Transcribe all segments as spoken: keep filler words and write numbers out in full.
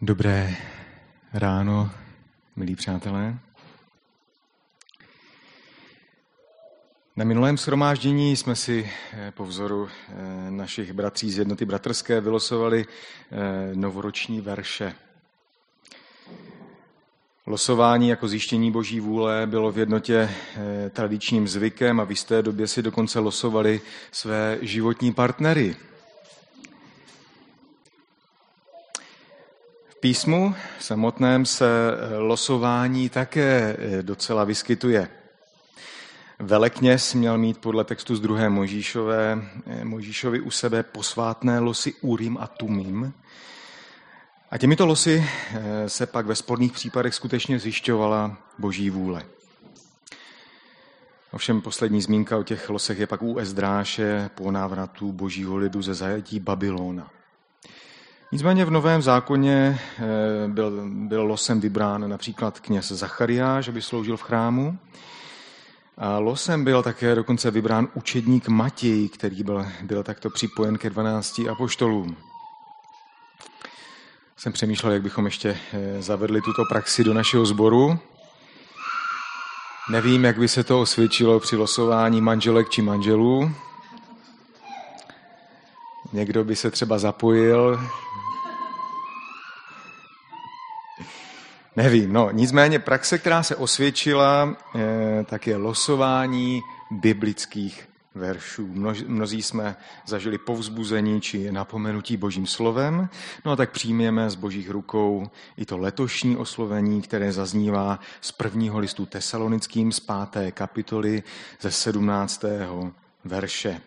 Dobré ráno, milí přátelé. Na minulém shromáždění jsme si po vzoru našich bratří z Jednoty bratrské vylosovali novoroční verše. Losování jako zjištění Boží vůle bylo v Jednotě tradičním zvykem a v jisté době si dokonce losovali své životní partnery. V písmu samotném se losování také docela vyskytuje. Velekněz měl mít podle textu z druhé Mojžíšové, Mojžíšovi u sebe posvátné losy Urim a Tumim. A těmito losy se pak ve sporných případech skutečně zjišťovala Boží vůle. Ovšem poslední zmínka o těch losech je pak u Ezdráše po návratu Božího lidu ze zajetí Babylona. Nicméně v Novém zákoně byl, byl losem vybrán například kněz Zachariáš, aby sloužil v chrámu. A losem byl také dokonce vybrán učedník Matěj, který byl, byl takto připojen ke dvanácti apoštolům. Jsem přemýšlel, jak bychom ještě zavedli tuto praxi do našeho sboru. Nevím, jak by se to osvědčilo při losování manželek či manželů. Někdo by se třeba zapojil. Nevím, no, nicméně praxe, která se osvědčila, tak je losování biblických veršů. Množ, mnozí jsme zažili povzbuzení či napomenutí Božím slovem, no a tak přijměme z Božích rukou i to letošní oslovení, které zaznívá z prvního listu Tesalonickým z páté kapitoly ze sedmnáctého verše.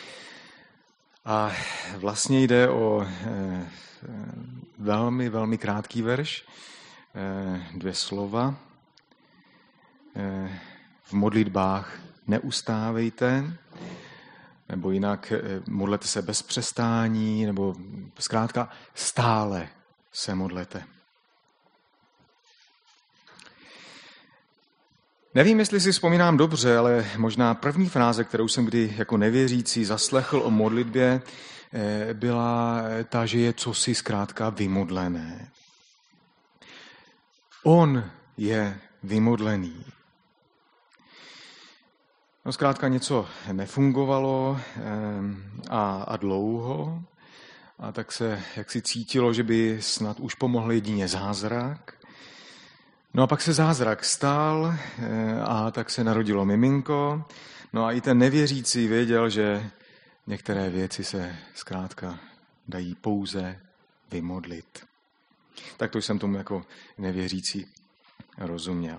A vlastně jde o eh, velmi, velmi krátký verš, eh, dvě slova. Eh, v modlitbách neustávejte, nebo jinak eh, modlete se bez přestání, nebo zkrátka stále se modlete. Nevím, jestli si vzpomínám dobře, ale možná první fráze, kterou jsem kdy jako nevěřící zaslechl o modlitbě, byla ta, že je cosi zkrátka vymodlené. On je vymodlený. No zkrátka něco nefungovalo a, a dlouho, a tak se jaksi cítilo, že by snad už pomohl jedině zázrak. No a pak se zázrak stal a tak se narodilo miminko. No a i ten nevěřící věděl, že některé věci se zkrátka dají pouze vymodlit. Tak to jsem tomu jako nevěřící rozuměl.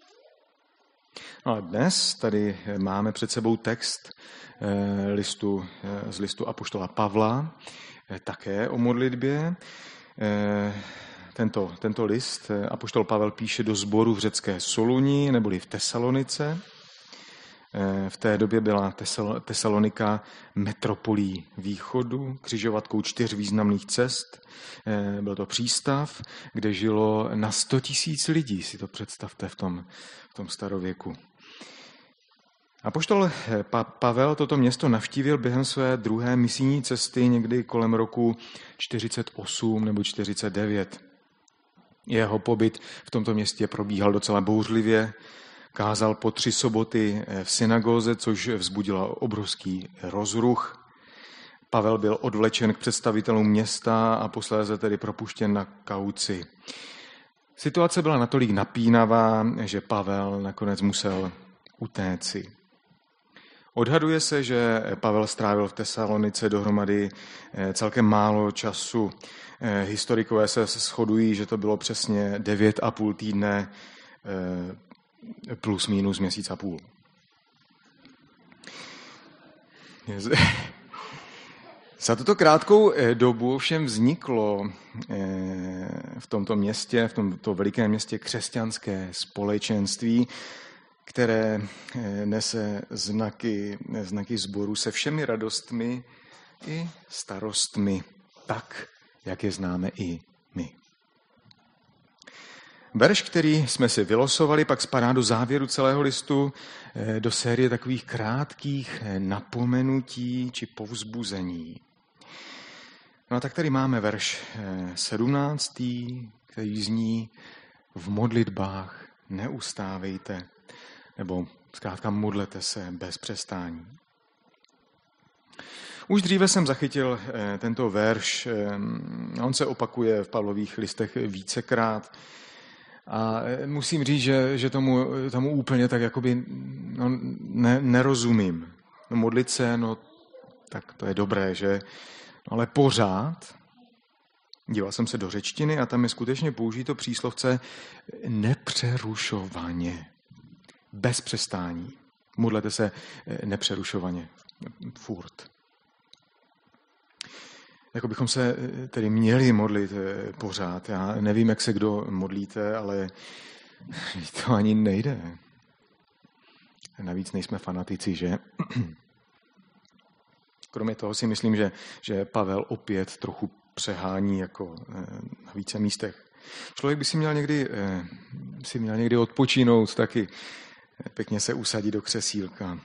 No a dnes tady máme před sebou text listu, z listu apoštola Pavla, také o modlitbě. Tento, tento list apoštol Pavel píše do sboru v řecké Soluni, neboli v Tesalonice. V té době byla Tesalonika metropolí východu, křižovatkou čtyř významných cest. Byl to přístav, kde žilo na sto tisíc lidí, si to představte v tom, v tom starověku. Apoštol Pavel toto město navštívil během své druhé misijní cesty někdy kolem roku čtyřicet osm nebo čtyřicet devět. Jeho pobyt v tomto městě probíhal docela bouřlivě. Kázal po tři soboty v synagóze, což vzbudilo obrovský rozruch. Pavel byl odvlečen k představitelům města a posléze tedy propuštěn na kauci. Situace byla natolik napínavá, že Pavel nakonec musel utéci. Odhaduje se, že Pavel strávil v Tesalonice dohromady celkem málo času. Historikové se shodují, že to bylo přesně devět a půl týdne plus minus měsíc a půl. Za tuto krátkou dobu všem vzniklo v tomto městě, v tomto velikém městě křesťanské společenství, které nese znaky, znaky sboru se všemi radostmi i starostmi, tak, jak je známe i my. Verš, který jsme si vylosovali, pak spadá do závěru celého listu, do série takových krátkých napomenutí či povzbuzení. No a tak tady máme verš sedmnáctý, který zní: v modlitbách neustávejte, nebo zkrátka modlete se bez přestání. Už dříve jsem zachytil tento verš, on se opakuje v Pavlových listech vícekrát a musím říct, že, že tomu, tomu úplně tak jakoby no, ne, nerozumím. No, modlit se, no tak to je dobré, že? No, ale pořád, díval jsem se do řečtiny a tam je skutečně použito příslovce nepřerušovaně, bez přestání. Modlete se nepřerušovaně, furt. Jako bychom se tedy měli modlit pořád. Já nevím, jak se kdo modlíte, ale to ani nejde. Navíc nejsme fanatici, že? Kromě toho si myslím, že, že Pavel opět trochu přehání jako na více místech. Člověk by si měl někdy, si měl někdy odpočinout, taky pěkně se usadit do křesílka.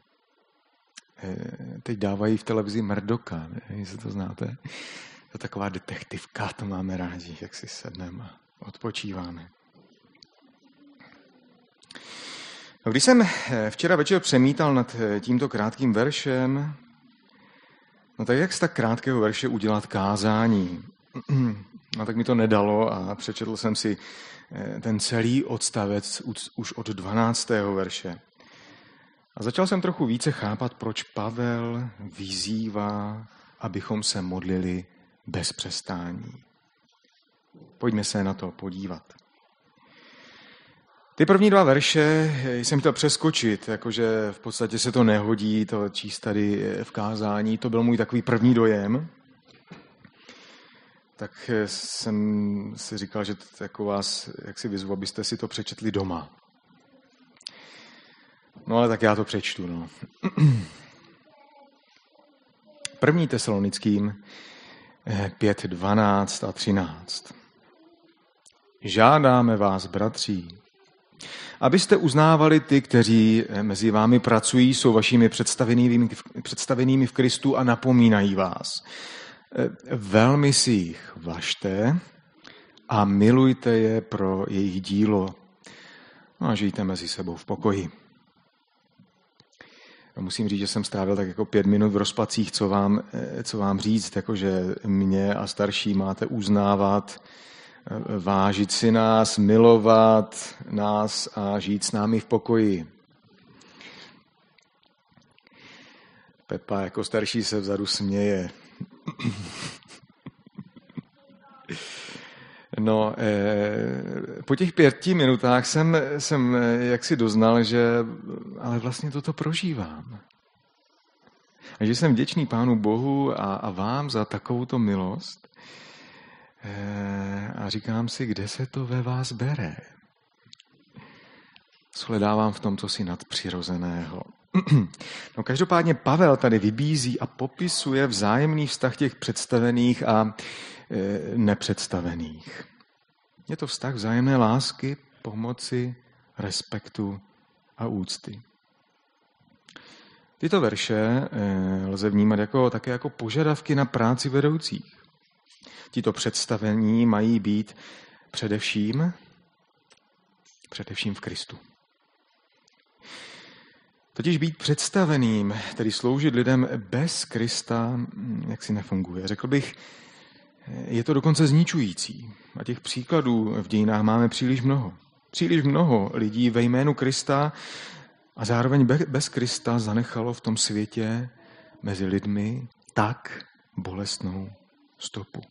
Teď dávají v televizi Murdocha, jestli to znáte. To je taková detektivka, to máme rádi, jak si sedneme a odpočíváme. No, když jsem včera večer přemítal nad tímto krátkým veršem, no tak jak z tak krátkého verše udělat kázání? No tak mi to nedalo a přečetl jsem si ten celý odstavec už od dvanáctého verše. A začal jsem trochu více chápat, proč Pavel vyzývá, abychom se modlili bez přestání. Pojďme se na to podívat. Ty první dva verše jsem chtěl přeskočit, jakože v podstatě se to nehodí, to číst tady v kázání, to byl můj takový první dojem. Tak jsem si říkal, že jako vás, jak si vyzvu, abyste si to přečetli doma. No ale tak já to přečtu. No. První Tesalonickým pět, dvanáct a třináct. Žádáme vás, bratří, abyste uznávali ty, kteří mezi vámi pracují, jsou vašimi představenými, představenými v Kristu a napomínají vás. Velmi si jich važte a milujte je pro jejich dílo. No a žijte mezi sebou v pokoji. Musím říct, že jsem strávil tak jako pět minut v rozpacích, co vám, co vám říct, jakože mě a starší máte uznávat, vážit si nás, milovat nás a žít s námi v pokoji. Pepa jako starší se vzadu směje. No, eh, po těch pěti minutách jsem, jsem jaksi doznal, že ale vlastně toto prožívám. A že jsem vděčný Pánu Bohu a, a vám za takovouto milost. Eh, a říkám si, kde se to ve vás bere. Shledávám v tom, co si nadpřirozeného. No, každopádně Pavel tady vybízí a popisuje vzájemný vztah těch představených a e, nepředstavených. Je to vztah vzájemné lásky, pomoci, respektu a úcty. Tyto verše e, lze vnímat jako, také jako požadavky na práci vedoucích. Tito představení mají být především, především v Kristu. Totiž být představeným, tedy sloužit lidem bez Krista, jak si nefunguje. Řekl bych, je to dokonce zničující. A těch příkladů v dějinách máme příliš mnoho. Příliš mnoho lidí ve jménu Krista a zároveň bez Krista zanechalo v tom světě mezi lidmi tak bolestnou stopu.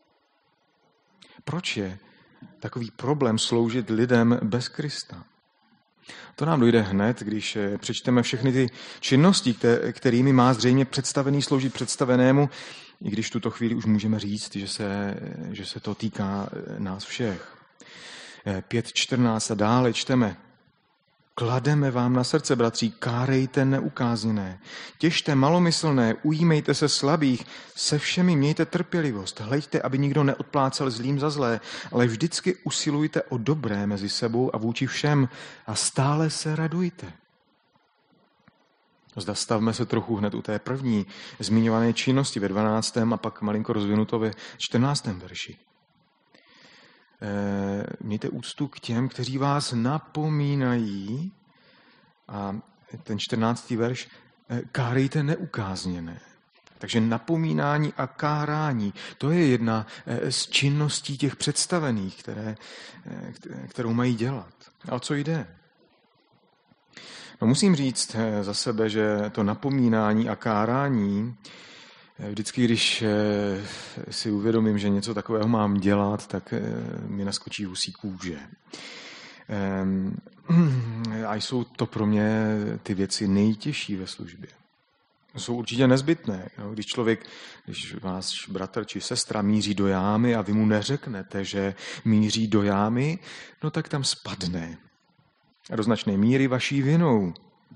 Proč je takový problém sloužit lidem bez Krista? To nám dojde hned, když přečteme všechny ty činnosti, kterými má zřejmě představený sloužit představenému, i když v tuto chvíli už můžeme říct, že se, že se to týká nás všech. pět čtrnáct a dále čteme. Klademe vám na srdce, bratří, kárejte neukázněné, těžte malomyslné, ujímejte se slabých, se všemi mějte trpělivost, hleďte, aby nikdo neodplácel zlým za zlé, ale vždycky usilujte o dobré mezi sebou a vůči všem a stále se radujte. Zastavme se trochu hned u té první zmiňované činnosti ve dvanáctém a pak malinko rozvinuto ve čtrnáctém verši. E, mějte úctu k těm, kteří vás napomínají, a ten čtrnáctý verš, e, kárejte neukázněné. Takže napomínání a kárání, to je jedna z činností těch představených, které, kterou mají dělat. A o co jde? No musím říct za sebe, že to napomínání a kárání, vždycky, když si uvědomím, že něco takového mám dělat, tak mi naskočí husí kůže. A jsou to pro mě ty věci nejtěžší ve službě. Jsou určitě nezbytné. Když člověk, když váš bratr či sestra míří do jámy a vy mu neřeknete, že míří do jámy, no tak tam spadne. A do značné míry vaší vinou.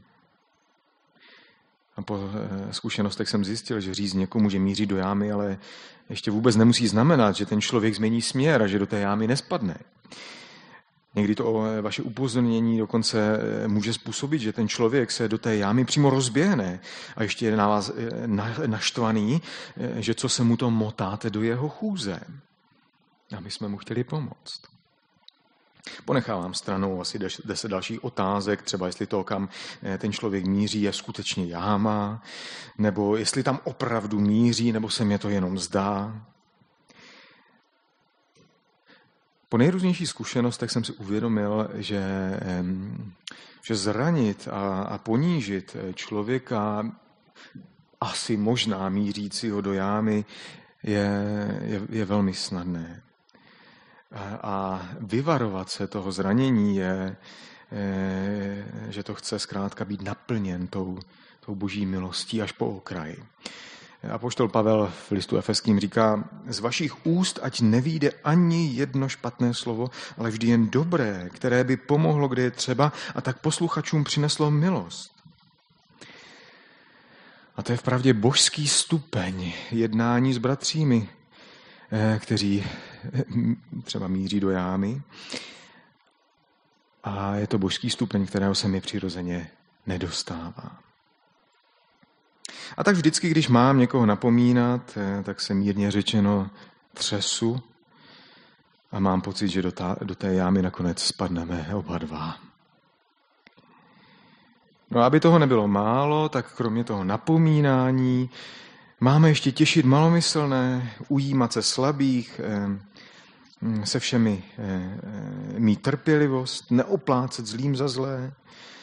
A po zkušenostech jsem zjistil, že říct někomu, že míří do jámy, ale ještě vůbec nemusí znamenat, že ten člověk změní směr a že do té jámy nespadne. Někdy to vaše upozornění dokonce může způsobit, že ten člověk se do té jámy přímo rozběhne a ještě je na vás naštvaný, že co se mu to motáte do jeho chůze. A my jsme mu chtěli pomoct. Ponechávám stranou asi deset dalších otázek, třeba jestli to, kam ten člověk míří, je skutečně jáma, nebo jestli tam opravdu míří, nebo se mě to jenom zdá. Po nejrůznějších zkušenostech jsem si uvědomil, že, že zranit a, a ponížit člověka, asi možná mířícího do jámy, je, je, je velmi snadné. A, a vyvarovat se toho zranění je, je, že to chce zkrátka být naplněn tou, tou boží milostí až po okraji. Apoštol Pavel v listu Efeským říká, z vašich úst ať nevyjde ani jedno špatné slovo, ale vždy jen dobré, které by pomohlo, kde je třeba, a tak posluchačům přineslo milost. A to je vpravdě božský stupeň jednání s bratřími, kteří třeba míří do jámy. A je to božský stupeň, kterého se mi přirozeně nedostává. A tak vždycky, když mám někoho napomínat, tak se mírně řečeno třesu a mám pocit, že do, ta, do té jámy nakonec spadneme oba dva. No a aby toho nebylo málo, tak kromě toho napomínání máme ještě těšit malomyslné, ujímat se slabých, se všemi mít trpělivost, neoplácet zlým za zlé,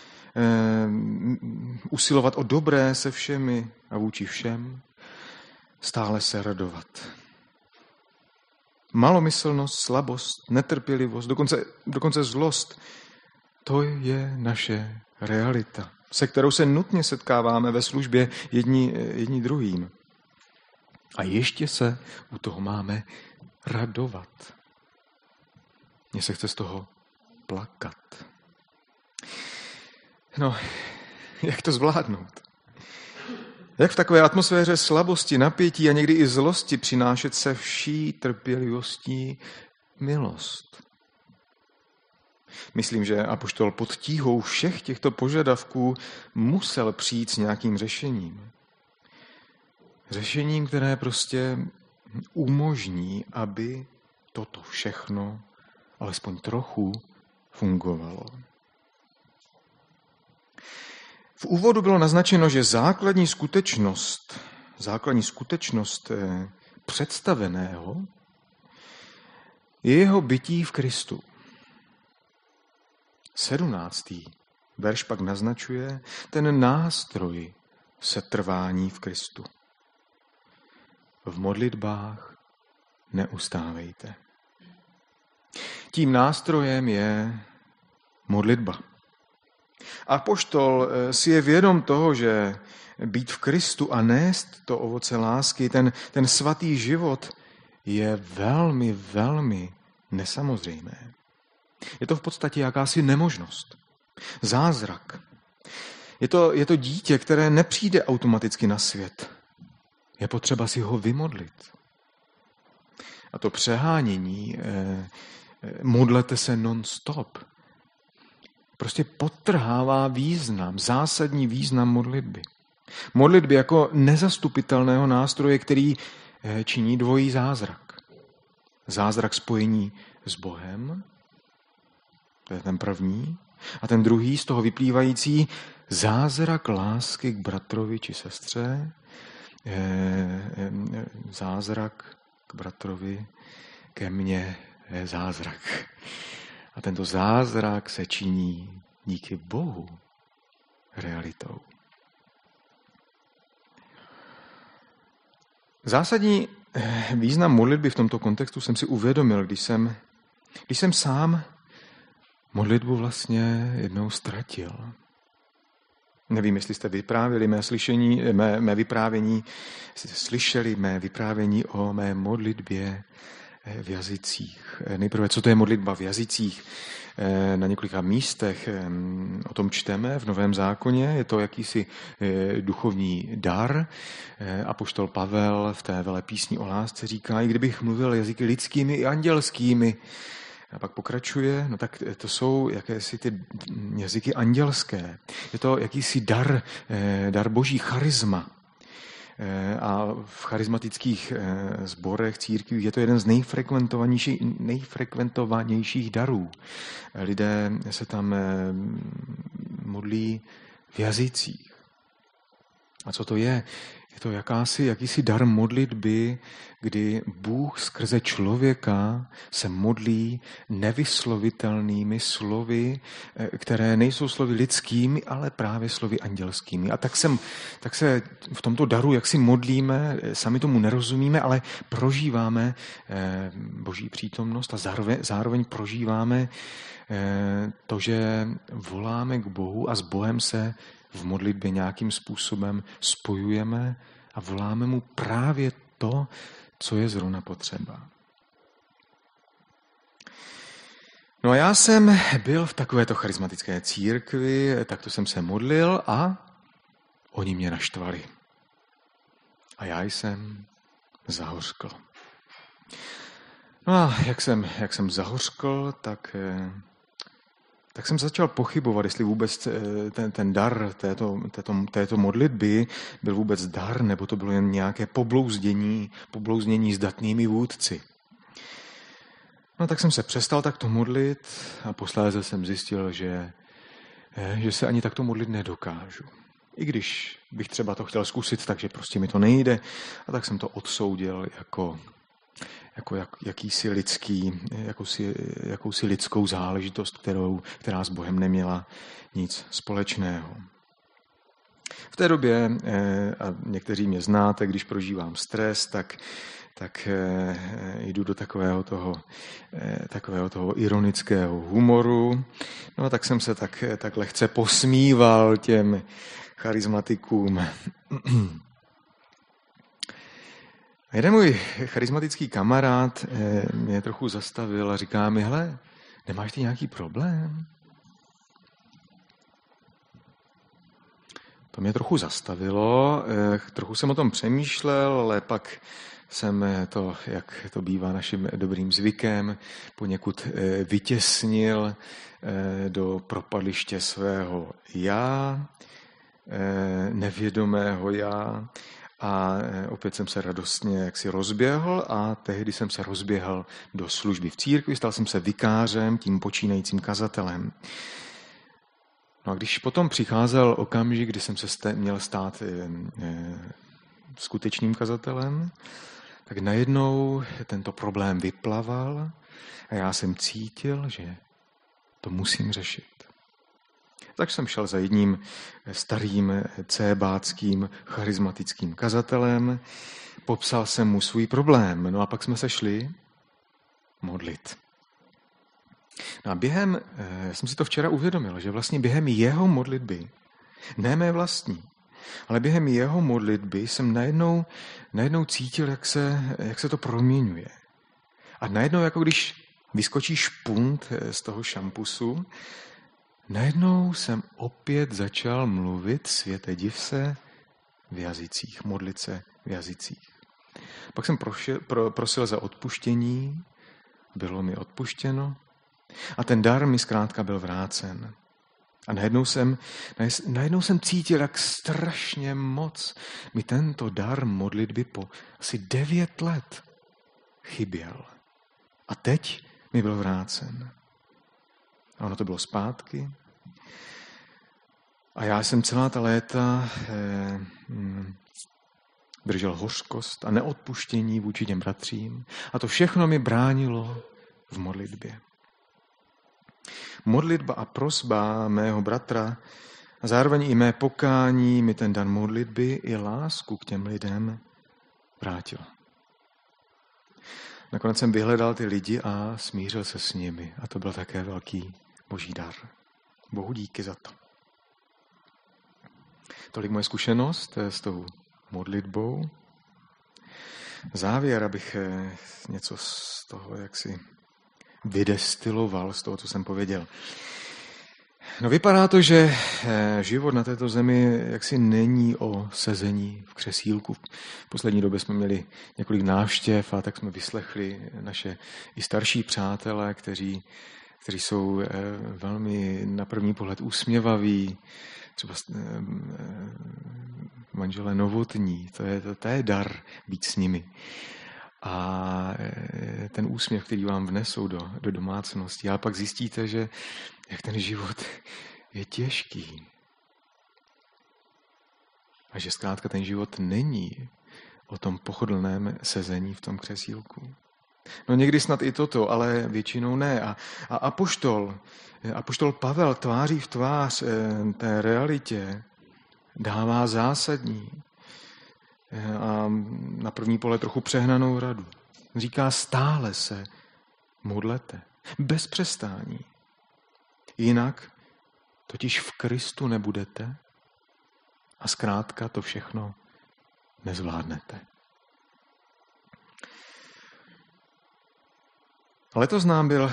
usilovat o dobré se všemi a vůči všem, stále se radovat. Malomyslnost, slabost, netrpělivost, dokonce, dokonce zlost, to je naše realita, se kterou se nutně setkáváme ve službě jedni, jedni druhým. A ještě se u toho máme radovat. Mně se chce z toho plakat. No, jak to zvládnout? Jak v takové atmosféře slabosti, napětí a někdy i zlosti přinášet se vší trpělivostí milost? Myslím, že apoštol pod tíhou všech těchto požadavků musel přijít s nějakým řešením. Řešením, které prostě umožní, aby toto všechno alespoň trochu fungovalo. V úvodu bylo naznačeno, že základní skutečnost, základní skutečnost představeného je jeho bytí v Kristu. Sedmnáctý verš pak naznačuje ten nástroj setrvání v Kristu. V modlitbách neustávejte. Tím nástrojem je modlitba. Apoštol si je vědom toho, že být v Kristu a nést to ovoce lásky, ten, ten svatý život, je velmi, velmi nesamozřejmé. Je to v podstatě jakási nemožnost. Zázrak. Je to, je to dítě, které nepřijde automaticky na svět. Je potřeba si ho vymodlit. A to přehánění, eh, modlete se non-stop, prostě podtrhává význam, zásadní význam modlitby. Modlitby jako nezastupitelného nástroje, který činí dvojí zázrak. Zázrak spojení s Bohem, to je ten první, a ten druhý z toho vyplývající zázrak lásky k bratrovi či sestře, zázrak k bratrovi, ke mně je zázrak. A tento zázrak se činí díky Bohu realitou. Zásadní význam modlitby v tomto kontextu jsem si uvědomil, když jsem, když jsem sám modlitbu vlastně jednou ztratil. Nevím, jestli jste vyprávěli mé slyšení, mé, mé vyprávění, jestli jste slyšeli mé vyprávění o mé modlitbě v jazycích. Nejprve, co to je modlitba v jazycích? Na několika místech o tom čteme v Novém zákoně. Je to jakýsi duchovní dar. Apoštol Pavel v té velepísni o lásce říká, i kdybych mluvil jazyky lidskými i andělskými. A pak pokračuje, no tak to jsou jakési ty jazyky andělské. Je to jakýsi dar, dar boží, charisma. A v charismatických sborech, církvích je to jeden z nejfrekventovanějších, nejfrekventovanějších darů. Lidé se tam modlí v jazycích. A co to je? Je to jakási, jakýsi dar modlitby, kdy Bůh skrze člověka se modlí nevyslovitelnými slovy, které nejsou slovy lidskými, ale právě slovy andělskými. A tak, jsem, tak se v tomto daru, jak si modlíme, sami tomu nerozumíme, ale prožíváme Boží přítomnost a zároveň, zároveň prožíváme to, že voláme k Bohu a s Bohem se v modlitbě nějakým způsobem spojujeme a voláme mu právě to, co je zrovna potřeba. No a já jsem byl v takovéto charismatické církvi, takto jsem se modlil a oni mě naštvali. A já jsem zahořkl. No a jak jsem, jak jsem zahořkl, tak... tak jsem začal pochybovat, jestli vůbec ten, ten dar této, této, této modlitby byl vůbec dar, nebo to bylo jen nějaké poblouzdění, poblouznění s datnými vůdci. No tak jsem se přestal takto modlit a posléze jsem zjistil, že, že se ani takto modlit nedokážu. I když bych třeba to chtěl zkusit, takže prostě mi to nejde. A tak jsem to odsoudil jako... jako jak, jakýsi lidský, jakousi, jakousi lidskou záležitost, kterou, která s Bohem neměla nic společného. V té době, a někteří mě znáte, když prožívám stres, tak, tak jdu do takového toho, takového toho ironického humoru. No a tak jsem se tak, tak lehce posmíval těm charismatikům. A jeden můj charismatický kamarád mě trochu zastavil a říká mi, hele, nemáš ty nějaký problém? To mě trochu zastavilo, trochu jsem o tom přemýšlel, ale pak jsem to, jak to bývá naším dobrým zvykem, poněkud vytěsnil do propadliště svého já, nevědomého já. A opět jsem se radostně jaksi rozběhl a tehdy jsem se rozběhl do služby v církvi, stal jsem se vikářem, tím počínajícím kazatelem. No a když potom přicházel okamžik, kdy jsem se měl stát skutečným kazatelem, tak najednou tento problém vyplaval a já jsem cítil, že to musím řešit. Tak jsem šel za jedním starým cébáckým charismatickým kazatelem, popsal jsem mu svůj problém, no a pak jsme se šli modlit. No a během, já jsem si to včera uvědomil, že vlastně během jeho modlitby, ne mé vlastní, ale během jeho modlitby jsem najednou, najednou cítil, jak se, jak se to proměňuje. A najednou, jako když vyskočí špunt z toho šampusu, najednou jsem opět začal mluvit, světe div se, v jazycích, modlit se v jazycích. Pak jsem prošel, pro, prosil za odpuštění, bylo mi odpuštěno a ten dar mi zkrátka byl vrácen. A najednou jsem, najednou jsem cítil, jak strašně moc mi tento dar modlitby po asi devět let chyběl. A teď mi byl vrácen. A ono to bylo zpátky. A já jsem celá ta léta eh, držel hořkost a neodpuštění vůči těm bratřím. A to všechno mi bránilo v modlitbě. Modlitba a prosba mého bratra a zároveň i mé pokání mi ten dan modlitby i lásku k těm lidem vrátil. Nakonec jsem vyhledal ty lidi a smířil se s nimi. A to byl také velký boží dar. Bohu díky za to. Tolik moje zkušenost s tou modlitbou. Závěr, abych něco z toho jaksi vydestiloval, z toho, co jsem pověděl. No vypadá to, že život na této zemi jaksi není o sezení v křesílku. V poslední době jsme měli několik návštěv a tak jsme vyslechli naše i starší přátelé, kteří, kteří jsou velmi na první pohled úsměvaví, třeba manželé Novotní, to je, to, to je dar být s nimi. A ten úsměv, který vám vnesou do, do domácnosti, ale pak zjistíte, že jak ten život je těžký. A že zkrátka ten život není o tom pohodlném sezení v tom křesílku. No někdy snad i toto, ale většinou ne. A, a apoštol, apoštol Pavel tváří v tvář té realitě dává zásadní a na první pohled trochu přehnanou radu. Říká, stále se modlete, bez přestání. Jinak totiž v Kristu nebudete a zkrátka to všechno nezvládnete. Letos nám byl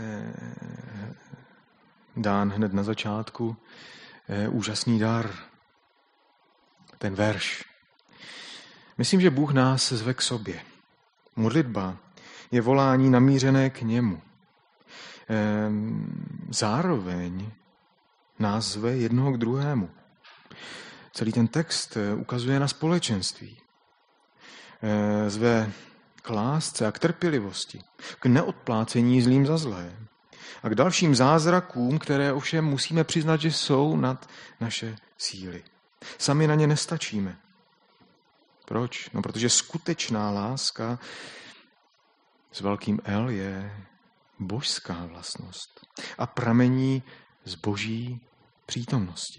dán hned na začátku úžasný dar, ten verš. Myslím, že Bůh nás zve k sobě. Modlitba je volání namířené k němu. Zároveň nás zve jednoho k druhému. Celý ten text ukazuje na společenství. Zve k lásce a k trpělivosti, k neodplácení zlým za zlé a k dalším zázrakům, které ovšem musíme přiznat, že jsou nad naše síly. Sami na ně nestačíme. Proč? No, protože skutečná láska s velkým L je božská vlastnost a pramení z boží přítomnosti.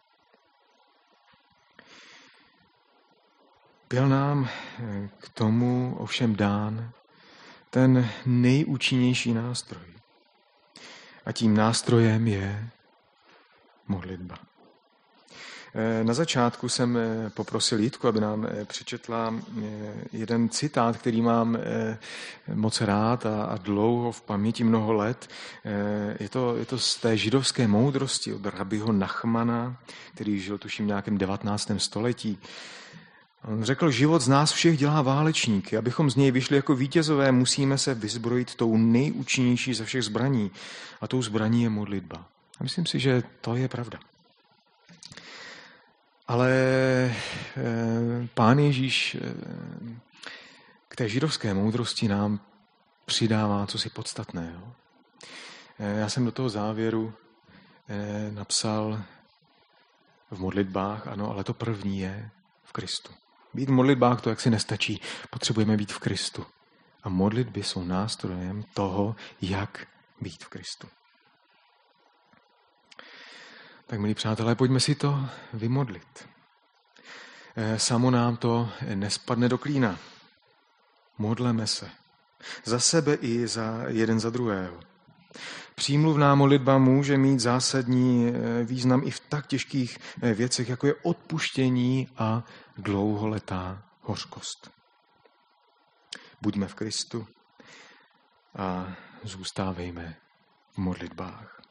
Byl nám k tomu ovšem dán ten nejúčinnější nástroj. A tím nástrojem je modlitba. Na začátku jsem poprosil Jitku, aby nám přečetla jeden citát, který mám moc rád a dlouho v paměti mnoho let. Je to, je to z té židovské moudrosti od rabiho Nachmana, který žil tuším v nějakém devatenáctém století. On řekl, život z nás všech dělá válečníky. Abychom z něj vyšli jako vítězové, musíme se vyzbrojit tou nejúčinnější ze všech zbraní. A tou zbraní je modlitba. A myslím si, že to je pravda. Ale Pán Ježíš k té židovské moudrosti nám přidává cosi podstatného. Já jsem do toho závěru napsal v modlitbách, ano, ale to první je v Kristu. Být v modlitbách to jaksi nestačí. Potřebujeme být v Kristu. A modlitby jsou nástrojem toho, jak být v Kristu. Tak, milí přátelé, pojďme si to vymodlit. Samo nám to nespadne do klína. Modleme se. Za sebe i za jeden za druhého. Přímluvná modlitba může mít zásadní význam i v tak těžkých věcech, jako je odpuštění a dlouholetá hořkost. Buďme v Kristu a zůstávejme v modlitbách.